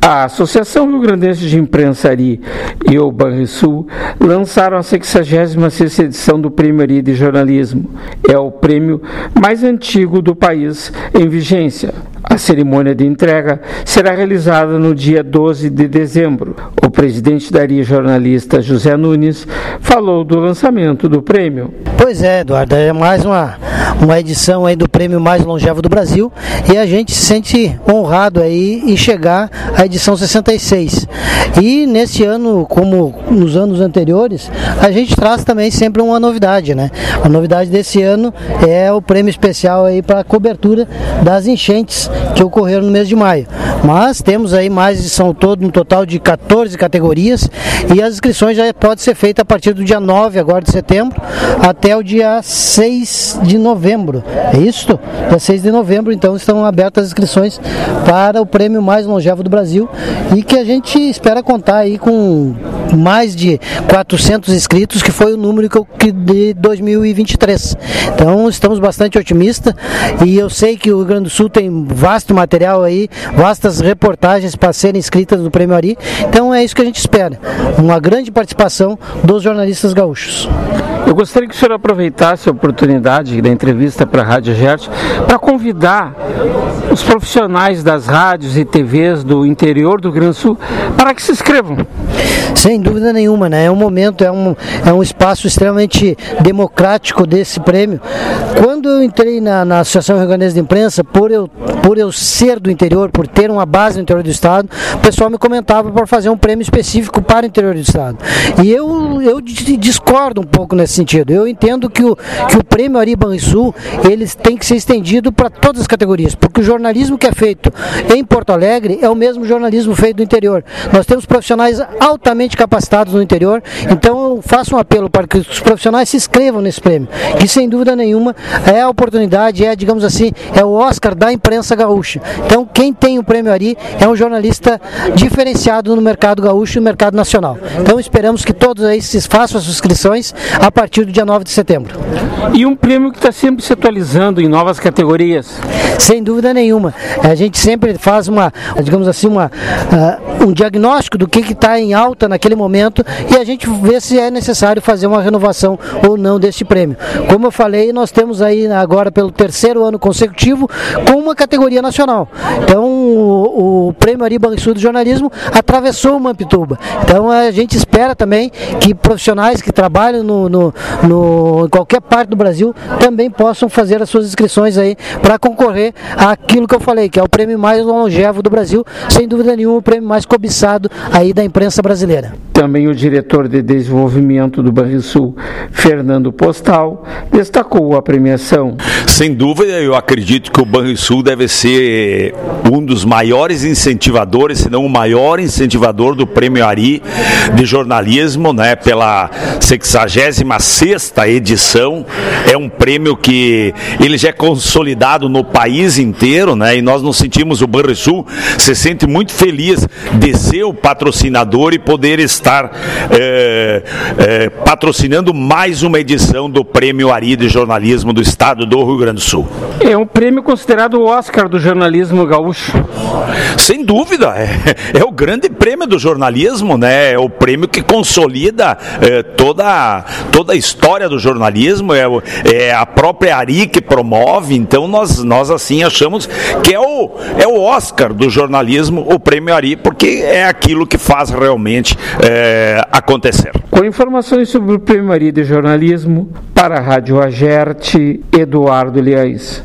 A Associação Rio Grandense de Imprensa ARI e o Banrisul lançaram a 66ª edição do Prêmio ARI de Jornalismo. É o prêmio mais antigo do país em vigência. A cerimônia de entrega será realizada no dia 12 de dezembro. O presidente da ARI, jornalista José Nunes, falou do lançamento do prêmio. Pois é, Eduardo, é mais uma edição aí do prêmio mais longevo do Brasil e a gente se sente honrado aí em chegar à edição 66. E nesse ano, como nos anos anteriores, a gente traz também sempre uma novidade, né? A novidade desse ano é o prêmio especial aí para a cobertura das enchentes que ocorreram no mês de maio. Mas temos aí são todo um total de 14 categorias e as inscrições já podem ser feitas a partir do dia 9 agora de setembro até o dia 6 de novembro. É isso? Dia 6 de novembro, então, estão abertas as inscrições para o prêmio mais longevo do Brasil e que a gente espera contar aí com mais de 400 inscritos, que foi o número de 2023. Então, estamos bastante otimistas e eu sei que o Rio Grande do Sul tem vasto material aí, vastas reportagens para serem inscritas no Prêmio ARI. Então, é isso que a gente espera. Uma grande participação dos jornalistas gaúchos. Eu gostaria que o senhor aproveitasse a oportunidade da entrevista para a Rádio Agerte para convidar os profissionais das rádios e TVs do interior do Rio Grande do Sul para que se inscrevam. Sem dúvida nenhuma, né? É um momento, é um espaço extremamente democrático desse prêmio. Quando eu entrei na Associação Rio Grandense de Imprensa, por eu ser do interior, por ter uma base no interior do estado, o pessoal me comentava para fazer um prêmio específico para o interior do estado. E eu discordo um pouco nesse sentido. Eu entendo que o prêmio ARI Banrisul, ele tem que ser estendido para todas as categorias, porque o jornalismo que é feito em Porto Alegre é o mesmo jornalismo feito no interior. Nós temos profissionais altamente capacitados no interior, então eu faço um apelo para que os profissionais se inscrevam nesse prêmio, que sem dúvida nenhuma é a oportunidade, digamos assim, é o Oscar da imprensa gaúcha. Então quem tem o prêmio ARI é um jornalista diferenciado no mercado gaúcho e no mercado nacional. Então esperamos que todos aí façam as inscrições a partir do dia 9 de setembro. E um prêmio que está sempre se atualizando em novas categorias. Sem dúvida nenhuma. A gente sempre faz um diagnóstico do que está em alta naquele momento e a gente vê se é necessário fazer uma renovação ou não deste prêmio. Como eu falei, nós temos aí agora pelo 3º ano consecutivo com uma categoria nacional. Então o prêmio ARI Banrisul do jornalismo atravessou o Mampituba. Então a gente espera também que profissionais que trabalham em qualquer parte do Brasil também possam fazer as suas inscrições aí para concorrer àquilo que eu falei, que é o prêmio mais longevo do Brasil, sem dúvida nenhuma o prêmio mais cobiçado aí da imprensa brasileira. Também o diretor de desenvolvimento do Banrisul, Fernando Postal, destacou a premiação. Sem dúvida, eu acredito que o Banrisul deve ser um dos maiores incentivadores, se não o maior incentivador do Prêmio ARI de jornalismo, né, pela 66ª edição. É um prêmio que ele já é consolidado no país inteiro, né, e nós nos sentimos, o Banrisul se sente muito feliz de ser o patrocinador e poder estar patrocinando mais uma edição do Prêmio ARI de jornalismo do estado do Rio Grande do Sul. É um prêmio considerado o Oscar do jornalismo gaúcho. Sem dúvida, é o grande prêmio do jornalismo, né? É o prêmio que consolida toda a história do jornalismo, é a própria ARI que promove, então nós assim achamos que é o Oscar do jornalismo, o Prêmio ARI, porque é aquilo que faz realmente acontecer. Com informações sobre o Prêmio ARI de jornalismo, para a Rádio Agerte, Eduardo Liães.